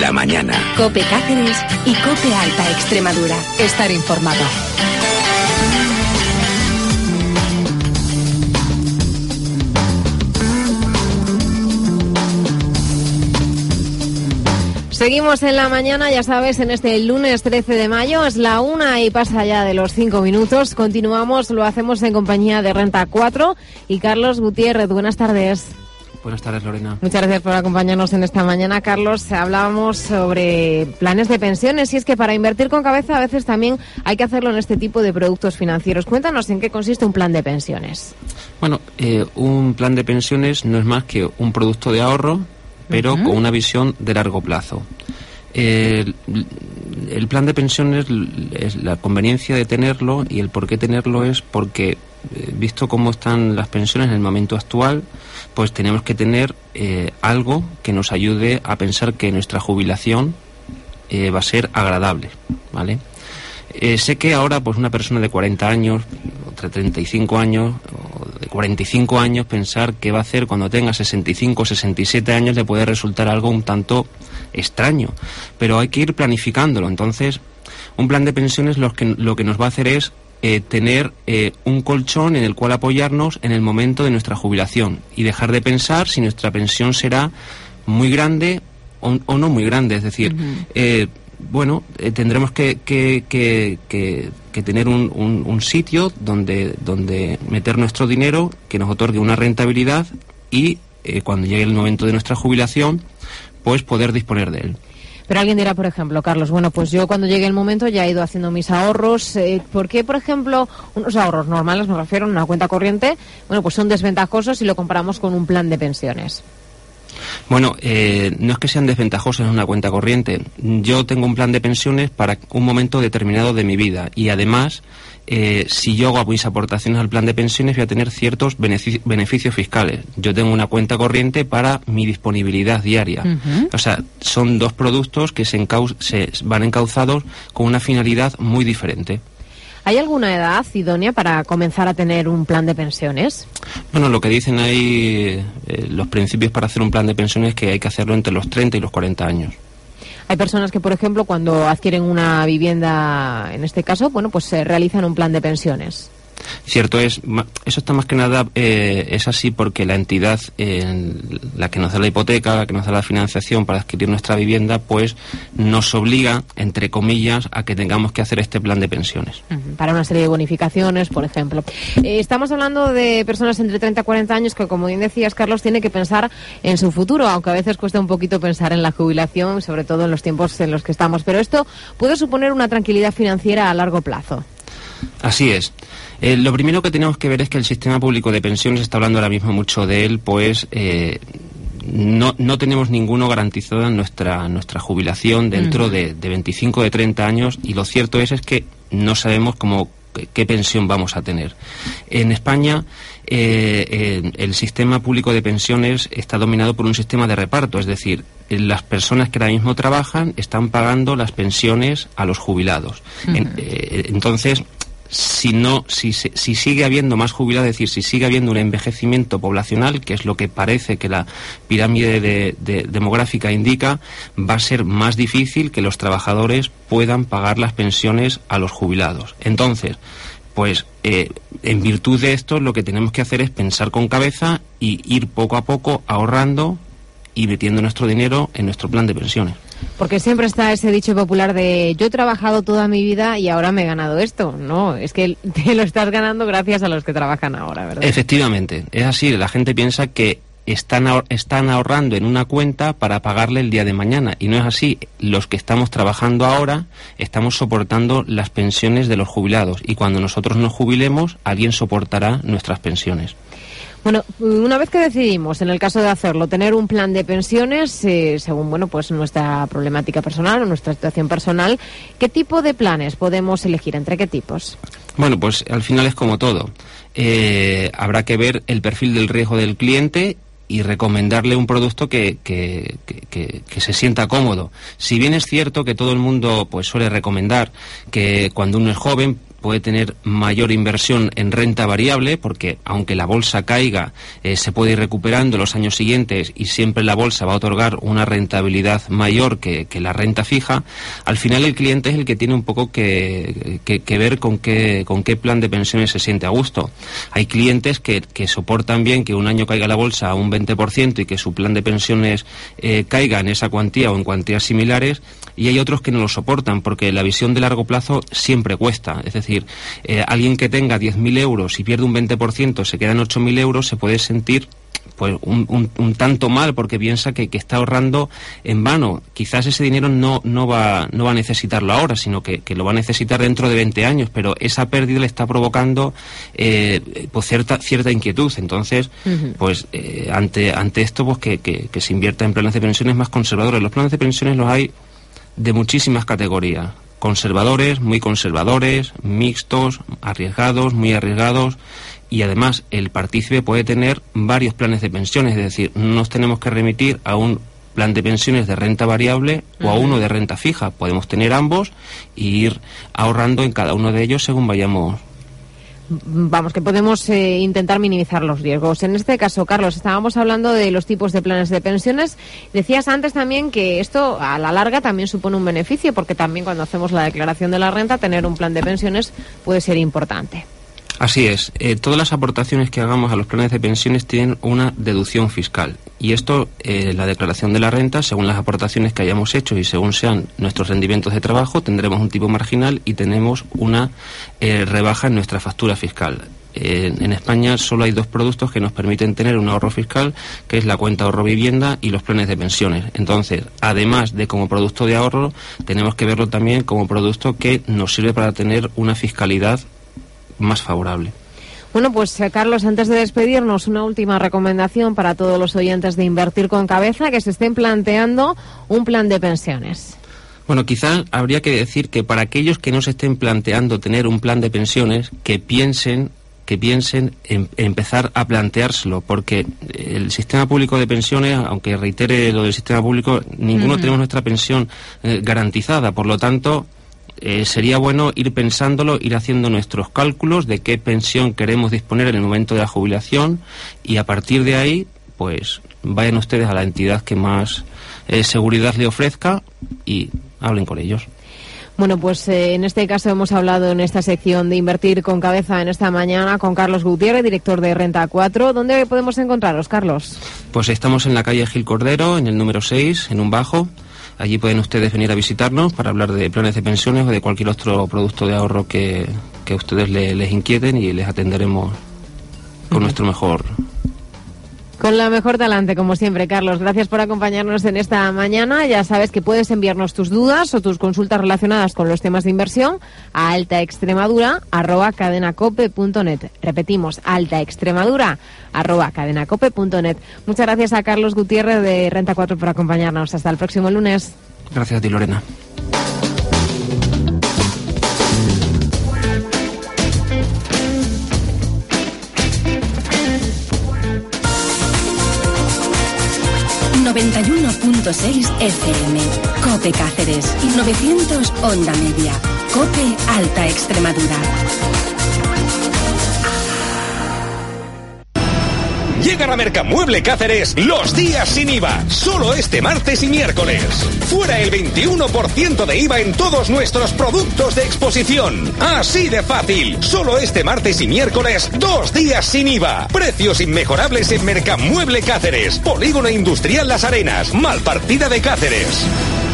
la mañana. COPE Cáceres y COPE Alta Extremadura. Estar informado. Seguimos en la mañana, ya sabes, en este lunes 13 de mayo, es la 1 y pasa ya de los 5 minutos. Continuamos, lo hacemos en compañía de Renta 4 y Carlos Gutiérrez. Buenas tardes. Buenas tardes, Lorena. Muchas gracias por acompañarnos en esta mañana, Carlos. Hablábamos sobre planes de pensiones y es que para invertir con cabeza a veces también hay que hacerlo en este tipo de productos financieros. Cuéntanos en qué consiste un plan de pensiones. Bueno, un plan de pensiones no es más que un producto de ahorro, pero con una visión de largo plazo. El plan de pensiones, es la conveniencia de tenerlo, y el por qué tenerlo es porque, visto cómo están las pensiones en el momento actual, pues tenemos que tener algo que nos ayude a pensar que nuestra jubilación va a ser agradable, ¿vale? Sé que ahora pues una persona de 40 años, de 35 años, o de 45 años, pensar qué va a hacer cuando tenga 65 o 67 años le puede resultar algo un tanto extraño, pero hay que ir planificándolo. Entonces, un plan de pensiones lo que nos va a hacer es tener un colchón en el cual apoyarnos en el momento de nuestra jubilación y dejar de pensar si nuestra pensión será muy grande o no muy grande. Es decir, tendremos que tener un sitio donde meter nuestro dinero que nos otorgue una rentabilidad y cuando llegue el momento de nuestra jubilación, pues poder disponer de él. Pero alguien dirá, por ejemplo, Carlos, bueno, pues yo cuando llegue el momento ya he ido haciendo mis ahorros. ¿Por qué, por ejemplo, unos ahorros normales, me refiero a una cuenta corriente, bueno, pues son desventajosos si lo comparamos con un plan de pensiones? Bueno, no es que sean desventajosos en una cuenta corriente. Yo tengo un plan de pensiones para un momento determinado de mi vida y además, si yo hago mis aportaciones al plan de pensiones, voy a tener ciertos beneficios fiscales. Yo tengo una cuenta corriente para mi disponibilidad diaria. O sea, son dos productos que se van encauzados con una finalidad muy diferente. ¿Hay alguna edad idónea para comenzar a tener un plan de pensiones? Bueno, lo que dicen ahí los principios para hacer un plan de pensiones es que hay que hacerlo entre los 30 y los 40 años. Hay personas que, por ejemplo, cuando adquieren una vivienda, en este caso, bueno, pues se realizan un plan de pensiones. Cierto es, eso está más que nada, es así porque la entidad, la que nos da la hipoteca, la que nos da la financiación para adquirir nuestra vivienda, pues nos obliga, entre comillas, a que tengamos que hacer este plan de pensiones. Para una serie de bonificaciones, por ejemplo. Estamos hablando de personas entre 30 y 40 años que, como bien decías, Carlos, tiene que pensar en su futuro, aunque a veces cuesta un poquito pensar en la jubilación, sobre todo en los tiempos en los que estamos. Pero esto puede suponer una tranquilidad financiera a largo plazo. Así es. Lo primero que tenemos que ver es que el sistema público de pensiones, está hablando ahora mismo mucho de él, pues no tenemos ninguno garantizado en nuestra jubilación dentro de 25 o de 30 años, y lo cierto es que no sabemos qué pensión vamos a tener. En España el sistema público de pensiones está dominado por un sistema de reparto, es decir, las personas que ahora mismo trabajan están pagando las pensiones a los jubilados. Entonces, si sigue habiendo más jubilados, es decir, si sigue habiendo un envejecimiento poblacional, que es lo que parece que la pirámide demográfica indica, va a ser más difícil que los trabajadores puedan pagar las pensiones a los jubilados. Entonces, pues en virtud de esto, lo que tenemos que hacer es pensar con cabeza y ir poco a poco ahorrando y metiendo nuestro dinero en nuestro plan de pensiones. Porque siempre está ese dicho popular de yo he trabajado toda mi vida y ahora me he ganado esto. No, es que te lo estás ganando gracias a los que trabajan ahora, ¿verdad? Efectivamente, es así. La gente piensa que están ahorrando en una cuenta para pagarle el día de mañana, y no es así. Los que estamos trabajando ahora estamos soportando las pensiones de los jubilados, y cuando nosotros nos jubilemos, alguien soportará nuestras pensiones. Bueno, una vez que decidimos, en el caso de hacerlo, tener un plan de pensiones, según, bueno, pues nuestra problemática personal o nuestra situación personal, ¿qué tipo de planes podemos elegir? ¿Entre qué tipos? Bueno, pues al final es como todo. Habrá que ver el perfil del riesgo del cliente y recomendarle un producto que se sienta cómodo. Si bien es cierto que todo el mundo pues suele recomendar que cuando uno es joven puede tener mayor inversión en renta variable, porque aunque la bolsa caiga, se puede ir recuperando en los años siguientes y siempre la bolsa va a otorgar una rentabilidad mayor que la renta fija. Al final el cliente es el que tiene un poco que ver con qué plan de pensiones se siente a gusto. Hay clientes que soportan bien que un año caiga la bolsa a un 20% y que su plan de pensiones caiga en esa cuantía o en cuantías similares, y hay otros que no lo soportan, porque la visión de largo plazo siempre cuesta. Es decir, alguien que tenga 10.000 euros y pierde un 20%, se quedan 8.000 euros, se puede sentir pues un tanto mal, porque piensa que está ahorrando en vano. Quizás ese dinero no va a necesitarlo ahora, sino que lo va a necesitar dentro de 20 años, pero esa pérdida le está provocando pues cierta inquietud. Entonces, pues ante esto, pues que se invierta en planes de pensiones más conservadores. Los planes de pensiones los hay de muchísimas categorías: conservadores, muy conservadores, mixtos, arriesgados, muy arriesgados. Y además el partícipe puede tener varios planes de pensiones, es decir, no nos tenemos que remitir a un plan de pensiones de renta variable o a uno de renta fija. Podemos tener ambos y ir ahorrando en cada uno de ellos según vayamos. Vamos, que podemos intentar minimizar los riesgos. En este caso, Carlos, estábamos hablando de los tipos de planes de pensiones. Decías antes también que esto a la larga también supone un beneficio, porque también cuando hacemos la declaración de la renta, tener un plan de pensiones puede ser importante. Así es. Todas las aportaciones que hagamos a los planes de pensiones tienen una deducción fiscal. Y esto, la declaración de la renta, según las aportaciones que hayamos hecho y según sean nuestros rendimientos de trabajo, tendremos un tipo marginal y tenemos una rebaja en nuestra factura fiscal. En España solo hay 2 productos que nos permiten tener un ahorro fiscal, que es la cuenta ahorro vivienda y los planes de pensiones. Entonces, además de como producto de ahorro, tenemos que verlo también como producto que nos sirve para tener una fiscalidad más favorable. Bueno, pues Carlos, antes de despedirnos, una última recomendación para todos los oyentes de Invertir con Cabeza que se estén planteando un plan de pensiones. Bueno, quizás habría que decir que para aquellos que no se estén planteando tener un plan de pensiones, que piensen en empezar a planteárselo, porque el sistema público de pensiones, aunque reitere lo del sistema público, ninguno tenemos nuestra pensión garantizada. Por lo tanto, sería bueno ir pensándolo, ir haciendo nuestros cálculos de qué pensión queremos disponer en el momento de la jubilación, y a partir de ahí, pues vayan ustedes a la entidad que más seguridad le ofrezca y hablen con ellos. Bueno, pues en este caso hemos hablado en esta sección de Invertir con Cabeza en esta mañana con Carlos Gutiérrez, director de Renta 4. ¿Dónde podemos encontraros, Carlos? Pues estamos en la calle Gil Cordero, en el número 6, en un bajo. Allí pueden ustedes venir a visitarnos para hablar de planes de pensiones o de cualquier otro producto de ahorro que a ustedes les inquieten, y les atenderemos con nuestro mejor. Con la mejor talante, como siempre, Carlos. Gracias por acompañarnos en esta mañana. Ya sabes que puedes enviarnos tus dudas o tus consultas relacionadas con los temas de inversión a altaextremadura@cadenacope.net. Repetimos, altaextremadura@cadenacope.net. Muchas gracias a Carlos Gutiérrez de Renta 4 por acompañarnos. Hasta el próximo lunes. Gracias a ti, Lorena. ...91.6 FM, COPE Cáceres, y 900 Onda Media, COPE Alta Extremadura. Llegan a Mercamueble Cáceres los días sin IVA, solo este martes y miércoles. Fuera el 21% de IVA en todos nuestros productos de exposición. Así de fácil, solo este martes y miércoles, 2 días sin IVA. Precios inmejorables en Mercamueble Cáceres, Polígono Industrial Las Arenas, Malpartida de Cáceres.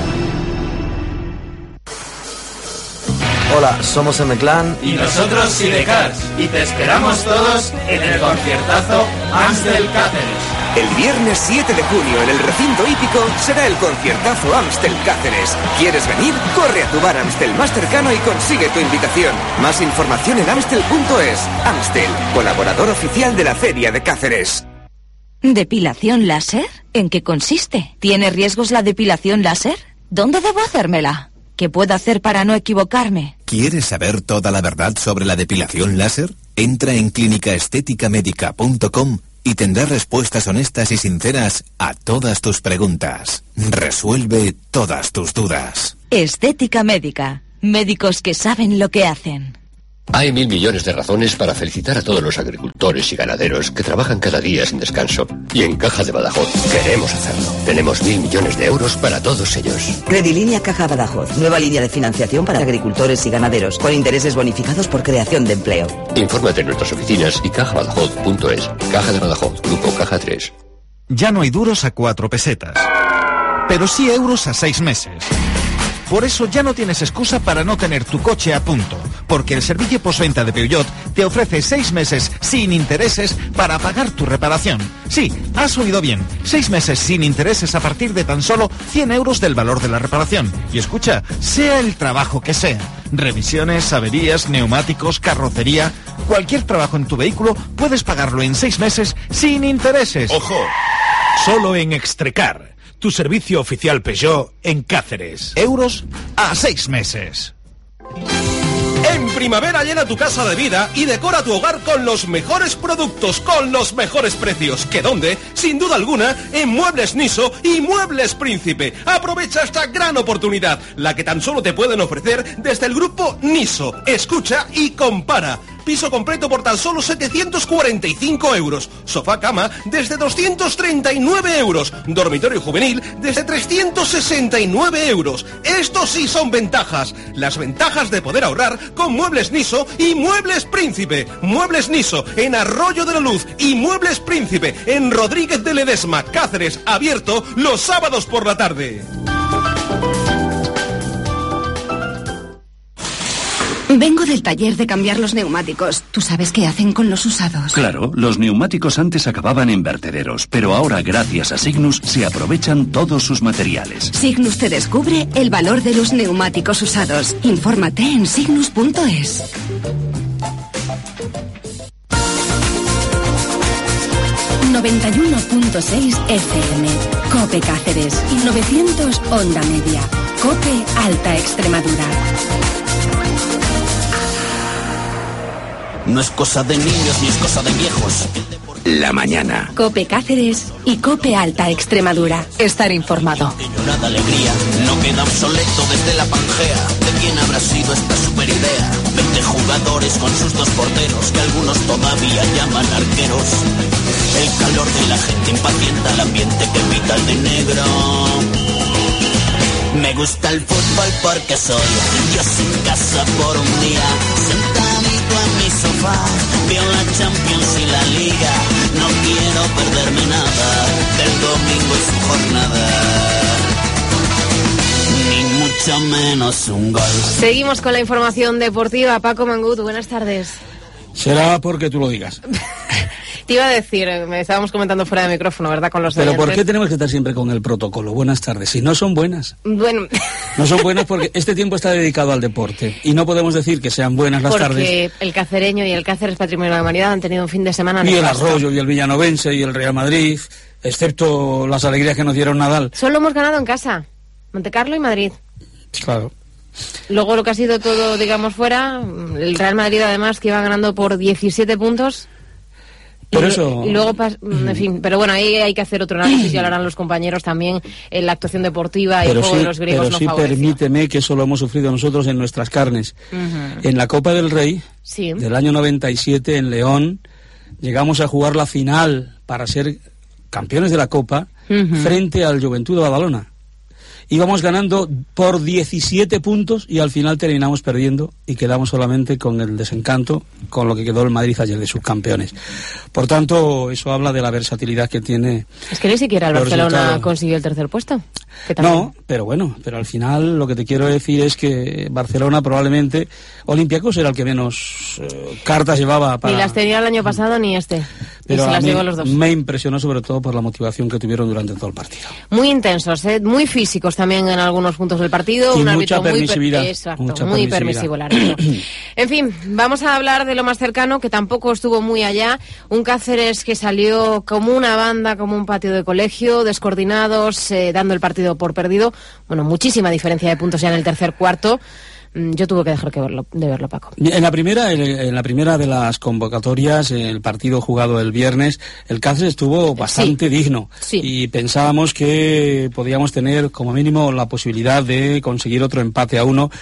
Hola, somos M-Clan y nosotros Sidecars, y te esperamos todos en el conciertazo Amstel Cáceres. El viernes 7 de junio en el recinto hípico será el conciertazo Amstel Cáceres. ¿Quieres venir? Corre a tu bar Amstel más cercano y consigue tu invitación. Más información en amstel.es. Amstel, colaborador oficial de la Feria de Cáceres. ¿Depilación láser? ¿En qué consiste? ¿Tiene riesgos la depilación láser? ¿Dónde debo hacérmela? ¿Qué puedo hacer para no equivocarme? ¿Quieres saber toda la verdad sobre la depilación láser? Entra en clínicaestéticamedica.com y tendrás respuestas honestas y sinceras a todas tus preguntas. Resuelve todas tus dudas. Estética Médica. Médicos que saben lo que hacen. Hay 1000 millones de razones para felicitar a todos los agricultores y ganaderos que trabajan cada día sin descanso. Y en Caja de Badajoz queremos hacerlo. Tenemos 1000 millones de euros para todos ellos. Credilínea Caja Badajoz. Nueva línea de financiación para agricultores y ganaderos, con intereses bonificados por creación de empleo. Infórmate en nuestras oficinas y cajabadajoz.es. Caja de Badajoz, Grupo Caja 3. Ya no hay duros a 4 pesetas, pero sí euros a 6 meses. Por eso ya no tienes excusa para no tener tu coche a punto, porque el servicio postventa de Peugeot te ofrece 6 meses sin intereses para pagar tu reparación. Sí, has oído bien, 6 meses sin intereses a partir de tan solo 100 euros del valor de la reparación. Y escucha, sea el trabajo que sea, revisiones, averías, neumáticos, carrocería, cualquier trabajo en tu vehículo puedes pagarlo en 6 meses sin intereses. ¡Ojo! Solo en Extrecar, tu servicio oficial Peugeot en Cáceres. Euros a 6 meses. En primavera llena tu casa de vida y decora tu hogar con los mejores productos, con los mejores precios. ¿Que dónde? Sin duda alguna, en Muebles Niso y Muebles Príncipe. Aprovecha esta gran oportunidad, la que tan solo te pueden ofrecer desde el grupo Niso. Escucha y compara. Piso completo por tan solo 745 euros. Sofá cama desde 239 euros. Dormitorio juvenil desde 369 euros. Estos sí son ventajas. Las ventajas de poder ahorrar con Muebles Niso y Muebles Príncipe. Muebles Niso en Arroyo de la Luz y Muebles Príncipe en Rodríguez de Ledesma, Cáceres, abierto los sábados por la tarde. Vengo del taller de cambiar los neumáticos. ¿Tú sabes qué hacen con los usados? Claro, los neumáticos antes acababan en vertederos, pero ahora gracias a Signus se aprovechan todos sus materiales. Signus te descubre el valor de los neumáticos usados. Infórmate en signus.es. ...91.6 FM... COPE Cáceres... ...y 900 Onda Media... COPE Alta Extremadura... No es cosa de niños ni es cosa de viejos. La mañana. COPE Cáceres y COPE Alta Extremadura. Estar informado. Llorada alegría, no queda obsoleto desde la Pangea. ¿De quién habrá sido esta super idea? 20 jugadores con sus 2 porteros, que algunos todavía llaman arqueros. El calor de la gente impacienta el ambiente que evita el de negro. Me gusta el fútbol porque soy yo sin casa por un día, sentadito en mi sofá, veo la Champions y la Liga. No quiero perderme nada del domingo y su jornada, ni mucho menos un gol. Seguimos con la información deportiva. Paco Mangut, buenas tardes. Será porque tú lo digas. Te iba a decir, me estábamos comentando fuera de micrófono, ¿verdad? Con los Pero oyentes. ¿por qué tenemos que estar siempre con el protocolo? Buenas tardes. Si no son buenas. Bueno. No son buenas porque este tiempo está dedicado al deporte. Y no podemos decir que sean buenas las tardes. Porque el Cacereño y el Cáceres Patrimonio de la Humanidad han tenido un fin de semana Y el nefasto. Arroyo y el Villanovense y el Real Madrid, excepto las alegrías que nos dieron Nadal. Solo hemos ganado en casa. Montecarlo y Madrid. Claro. Luego lo que ha sido todo, digamos, fuera, el Real Madrid además que iba ganando por 17 puntos. Por eso... Y luego, en fin, pero bueno, ahí hay que hacer otro análisis, ya lo harán los compañeros también, en la actuación deportiva y el juego de los griegos pero no sí favoreció. permíteme que eso lo hemos sufrido nosotros en nuestras carnes. En la Copa del Rey, Sí. del año 97, en León, llegamos a jugar la final para ser campeones de la Copa frente al Juventud de Badalona. Íbamos ganando por 17 puntos y al final terminamos perdiendo y quedamos solamente con el desencanto con lo que quedó el Madrid ayer de subcampeones. Por tanto, eso habla de la versatilidad que tiene. Es que ni siquiera el los Barcelona resultados. consiguió el tercer puesto. Que también... No, pero bueno, pero al final lo que te quiero decir es que Barcelona probablemente, Olympiacos era el que menos cartas llevaba para... Ni las tenía el año pasado ni este. Pero y se a las mí llevó los dos. me impresionó sobre todo por la motivación que tuvieron durante todo el partido. Muy intensos, muy físicos también en algunos puntos del partido. Y un mucha árbitro permisividad. Exacto, Mucha muy permisividad. permisivo el árbitro. En fin, vamos a hablar de lo más cercano, que tampoco estuvo muy allá. Un Cáceres que salió como una banda, como un patio de colegio, descoordinados, dando el partido por perdido. Bueno, muchísima diferencia de puntos ya en el tercer cuarto. yo tuve que dejar de verlo, Paco. En la primera de las convocatorias, el partido jugado el viernes, el Cáceres estuvo bastante digno. Sí. Y pensábamos que podíamos tener como mínimo la posibilidad de conseguir otro empate a 1,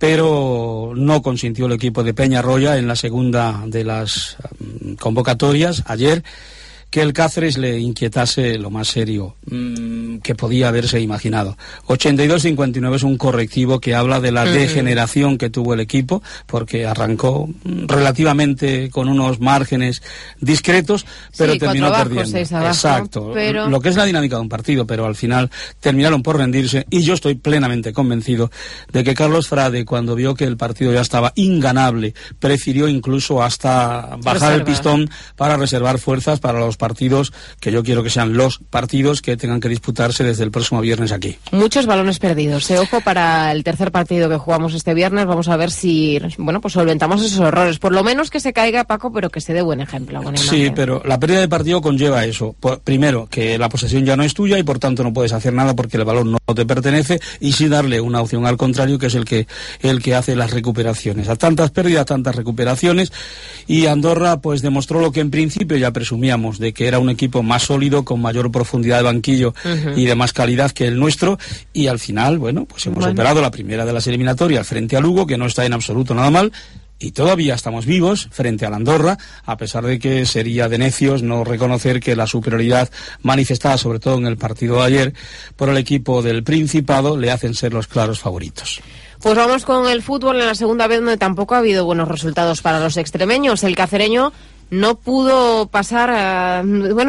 pero no consintió el equipo de Peñarroya en la segunda de las convocatorias ayer, que el Cáceres le inquietase lo más serio que podía haberse imaginado. 82-59 es un correctivo que habla de la degeneración que tuvo el equipo, porque arrancó relativamente con unos márgenes discretos, pero terminó perdiendo. 6 abajo, exacto, pero... lo que es la dinámica de un partido, pero al final terminaron por rendirse, y yo estoy plenamente convencido de que Carlos Frade, cuando vio que el partido ya estaba inganable, prefirió incluso hasta bajar el pistón para reservar fuerzas para los partidos que yo quiero que sean los partidos que tengan que disputarse desde el próximo viernes aquí. Muchos balones perdidos. Ojo para el tercer partido que jugamos este viernes. Vamos a ver si, pues solventamos esos errores. Por lo menos que se caiga, Paco, pero que se dé buen ejemplo. Sí, pero la pérdida de partido conlleva eso. Primero, que la posesión ya no es tuya y por tanto no puedes hacer nada porque el balón no te pertenece, y sí darle una opción al contrario, que es el que hace las recuperaciones. A tantas pérdidas, tantas recuperaciones, y Andorra pues demostró lo que en principio ya presumíamos, de que era un equipo más sólido, con mayor profundidad de banquillo y de más calidad que el nuestro, y al final, pues hemos superado la primera de las eliminatorias frente a Lugo, que no está en absoluto nada mal, y todavía estamos vivos frente a la Andorra, a pesar de que sería de necios no reconocer que la superioridad manifestada, sobre todo en el partido de ayer, por el equipo del Principado, le hacen ser los claros favoritos. Pues vamos con el fútbol en la segunda vez, donde tampoco ha habido buenos resultados para los extremeños. El cacereño no pudo pasar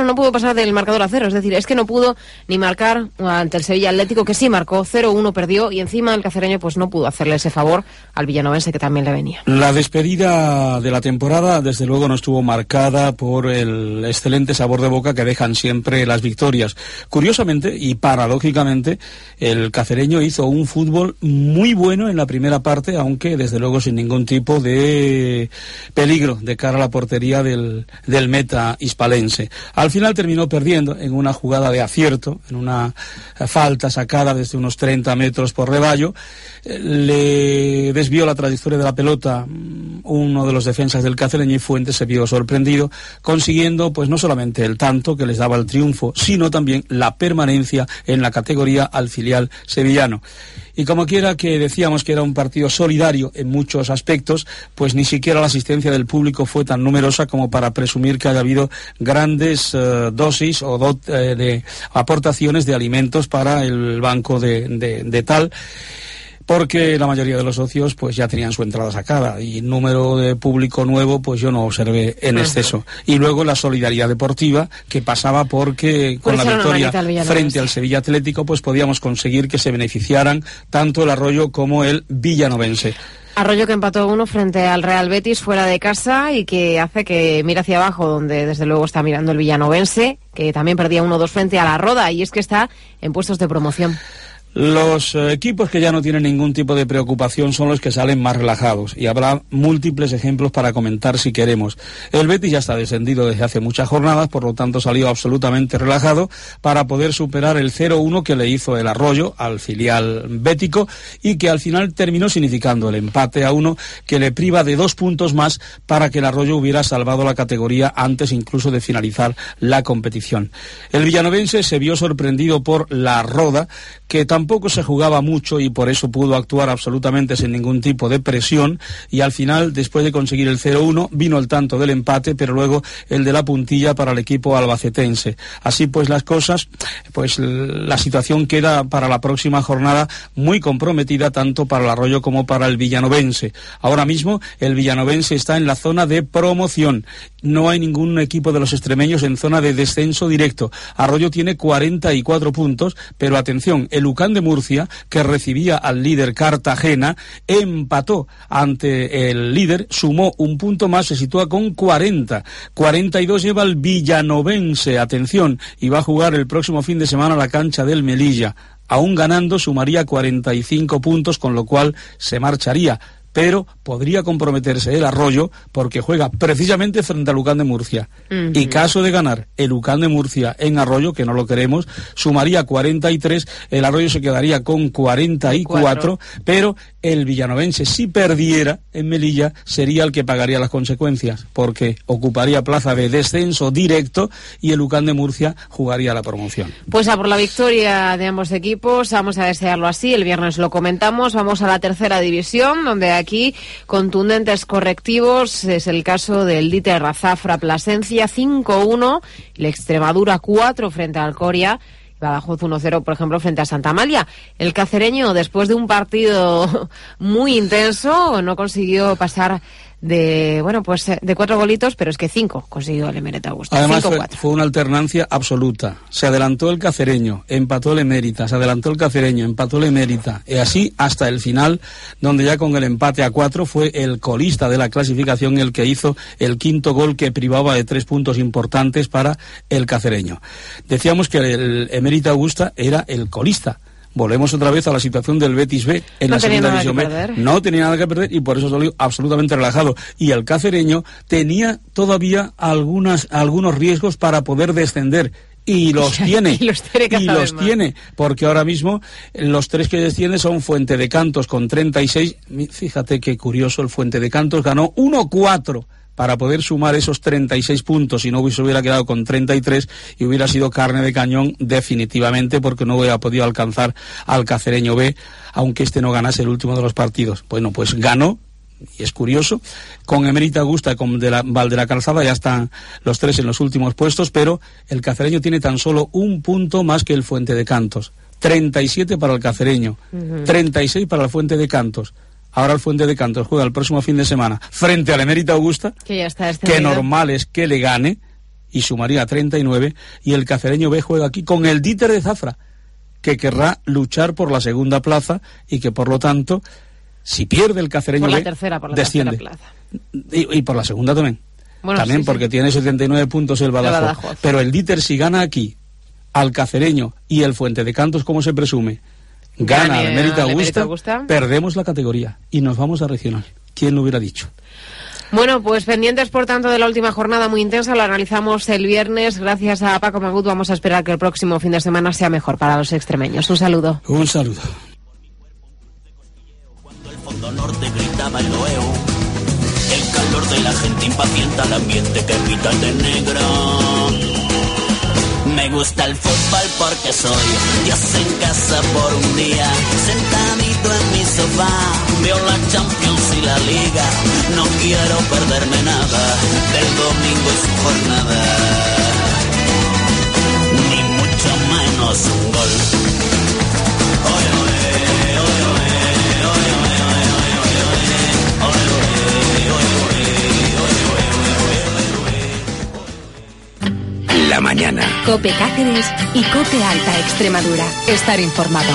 del marcador a 0, es decir, es que no pudo ni marcar ante el Sevilla Atlético, que sí marcó, 0-1 perdió, y encima el cacereño pues no pudo hacerle ese favor al villanovense, que también le venía. La despedida de la temporada desde luego no estuvo marcada por el excelente sabor de boca que dejan siempre las victorias. Curiosamente y paradójicamente, el cacereño hizo un fútbol muy bueno en la primera parte, aunque desde luego sin ningún tipo de peligro de cara a la portería del meta hispalense. Al final terminó perdiendo en una jugada de acierto, en una falta sacada desde unos 30 metros por Reballo. Le desvió la trayectoria de la pelota uno de los defensas del cacereño, y Fuentes se vio sorprendido, consiguiendo pues no solamente el tanto que les daba el triunfo, sino también la permanencia en la categoría al filial sevillano. Y como quiera que decíamos que era un partido solidario en muchos aspectos, pues ni siquiera la asistencia del público fue tan numerosa como para presumir que haya habido grandes dosis o de aportaciones de alimentos para el banco de tal, porque la mayoría de los socios pues ya tenían su entrada sacada, y el número de público nuevo pues yo no observé en exceso. Y luego la solidaridad deportiva, que pasaba porque con la victoria frente al Sevilla Atlético pues podíamos conseguir que se beneficiaran tanto el Arroyo como el villanovense. Arroyo que empató 1 frente al Real Betis fuera de casa, y que hace que mire hacia abajo, donde desde luego está mirando el villanovense, que también perdía 1-2 frente a la Roda, y es que está en puestos de promoción. Los equipos que ya no tienen ningún tipo de preocupación son los que salen más relajados, y habrá múltiples ejemplos para comentar si queremos. El Betis ya está descendido desde hace muchas jornadas, por lo tanto salió absolutamente relajado para poder superar el 0-1 que le hizo el Arroyo al filial bético, y que al final terminó significando el empate a 1, que le priva de 2 puntos más para que el Arroyo hubiera salvado la categoría antes incluso de finalizar la competición. El villanovense se vio sorprendido por la Roda, que tampoco se jugaba mucho y por eso pudo actuar absolutamente sin ningún tipo de presión, y al final, después de conseguir el 0-1, vino el tanto del empate, pero luego el de la puntilla para el equipo albacetense. Así pues las cosas, pues la situación queda para la próxima jornada muy comprometida, tanto para el Arroyo como para el villanovense. Ahora mismo el villanovense está en la zona de promoción. No hay ningún equipo de los extremeños en zona de descenso directo. Arroyo tiene 44 puntos, pero atención, el UCAN de Murcia, que recibía al líder Cartagena, empató ante el líder, sumó 1 punto más, se sitúa con 40. 42 lleva el villanovense, atención, y va a jugar el próximo fin de semana a la cancha del Melilla. Aún ganando sumaría 45 puntos, con lo cual se marcharía. Pero podría comprometerse el Arroyo, porque juega precisamente frente al UCAN de Murcia. Y caso de ganar el UCAN de Murcia en Arroyo, que no lo queremos, sumaría 43, el Arroyo se quedaría con 44, pero el villanovense, si perdiera en Melilla, sería el que pagaría las consecuencias, porque ocuparía plaza de descenso directo y el UCAN de Murcia jugaría la promoción. Pues a por la victoria de ambos equipos, vamos a desearlo así. El viernes lo comentamos, vamos a la tercera división, donde aquí contundentes correctivos. Es el caso del Díter Zafra Plasencia 5-1, el Extremadura 4 frente al Coria, Badajoz 1-0, por ejemplo, frente a Santa Amalia. El cacereño, después de un partido muy intenso, no consiguió pasar de 4 golitos, pero es que 5 consiguió el Emérita Augusta. Además fue una alternancia absoluta. Se adelantó el cacereño, empató el Emérita, se adelantó el cacereño, empató el Emérita, y así hasta el final, donde ya con el empate a 4 fue el colista de la clasificación el que hizo el quinto gol que privaba de 3 puntos importantes para el cacereño. Decíamos que el Emérita Augusta era el colista. Volvemos otra vez a la situación del Betis B en la segunda división B. No tenía nada que perder y por eso salió absolutamente relajado. Y el cacereño tenía todavía algunos riesgos para poder descender. Y los tiene, tiene, porque ahora mismo los 3 que descienden son Fuente de Cantos con 36. Fíjate qué curioso, el Fuente de Cantos ganó 1-4 para poder sumar esos 36 puntos, y no se hubiera quedado con 33 y hubiera sido carne de cañón definitivamente, porque no hubiera podido alcanzar al Cacereño B, aunque este no ganase el último de los partidos. Bueno, pues ganó, y es curioso, con Emérita Augusta y con Val de la Calzada ya están los 3 en los últimos puestos, pero el Cacereño tiene tan solo 1 punto más que el Fuente de Cantos. 37 para el Cacereño, 36 para el Fuente de Cantos. Ahora el Fuente de Cantos juega el próximo fin de semana frente al Emérita Augusta, que ya está que normal es que le gane, y sumaría 39, y el Cacereño B juega aquí con el Díter de Zafra, que querrá luchar por la segunda plaza, y que por lo tanto, si pierde el Cacereño B, desciende. Tercera plaza. Y por la segunda también. Bueno, también sí, porque tiene 79 puntos el Badajoz. Pero el Díter, si gana aquí al Cacereño y el Fuente de Cantos, como se presume, gana el Emérita Augusta, perdemos la categoría y nos vamos a regional. ¿Quién lo hubiera dicho? Bueno, pues pendientes por tanto de la última jornada muy intensa, lo analizamos el viernes. Gracias a Paco Magut, vamos a esperar que el próximo fin de semana sea mejor para los extremeños. Un saludo. Un saludo. Cuando el fondo norte gritaba el loeo, el calor de la gente impacienta el ambiente que pita de negro. Me gusta el fútbol porque soy Dios en casa por un día, sentadito en mi sofá, veo la Champions y la Liga, no quiero perderme nada del domingo y su jornada, ni mucho menos un gol. La mañana. COPE Cáceres y COPE Alta Extremadura. Estar informado.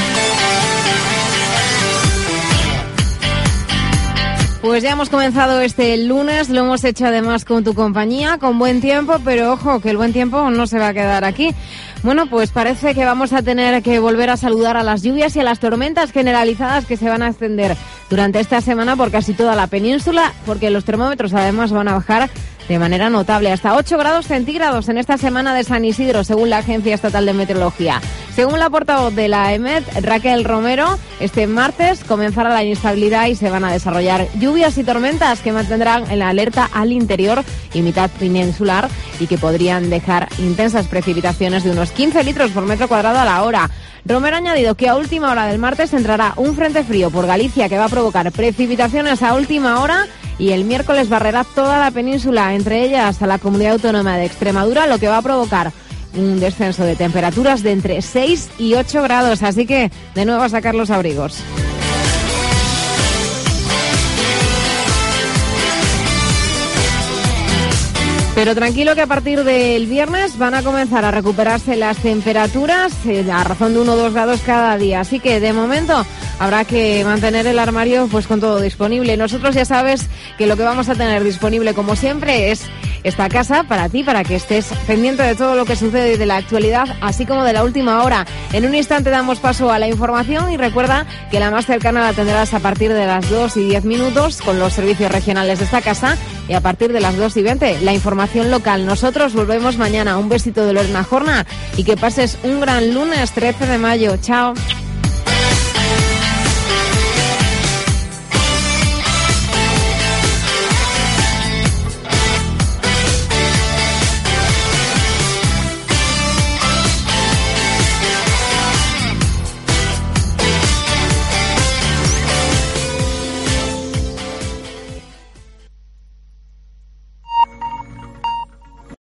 Pues ya hemos comenzado este lunes, lo hemos hecho además con tu compañía, con buen tiempo, pero ojo, que el buen tiempo no se va a quedar aquí. Bueno, pues parece que vamos a tener que volver a saludar a las lluvias y a las tormentas generalizadas que se van a extender durante esta semana por casi toda la península, porque los termómetros además van a bajar de manera notable, hasta 8 grados centígrados en esta semana de San Isidro, según la Agencia Estatal de Meteorología. Según la portavoz de la EMET, Raquel Romero, este martes comenzará la inestabilidad y se van a desarrollar lluvias y tormentas que mantendrán en la alerta al interior y mitad peninsular y que podrían dejar intensas precipitaciones de unos 15 litros por metro cuadrado a la hora. Romero ha añadido que a última hora del martes entrará un frente frío por Galicia que va a provocar precipitaciones a última hora y el miércoles barrerá toda la península, entre ellas a la Comunidad Autónoma de Extremadura, lo que va a provocar un descenso de temperaturas de entre 6 y 8 grados. Así que, de nuevo, a sacar los abrigos. Pero tranquilo que a partir del viernes van a comenzar a recuperarse las temperaturas a razón de 1 o 2 grados cada día. Así que de momento habrá que mantener el armario pues con todo disponible. Nosotros ya sabes que lo que vamos a tener disponible como siempre es esta casa para ti, para que estés pendiente de todo lo que sucede de la actualidad, así como de la última hora. En un instante damos paso a la información y recuerda que la más cercana la tendrás a partir de las 2:10 con los servicios regionales de esta casa y a partir de las 2:20 la información local. Nosotros volvemos mañana. Un besito de Lorena Jorna y que pases un gran lunes 13 de mayo. Chao.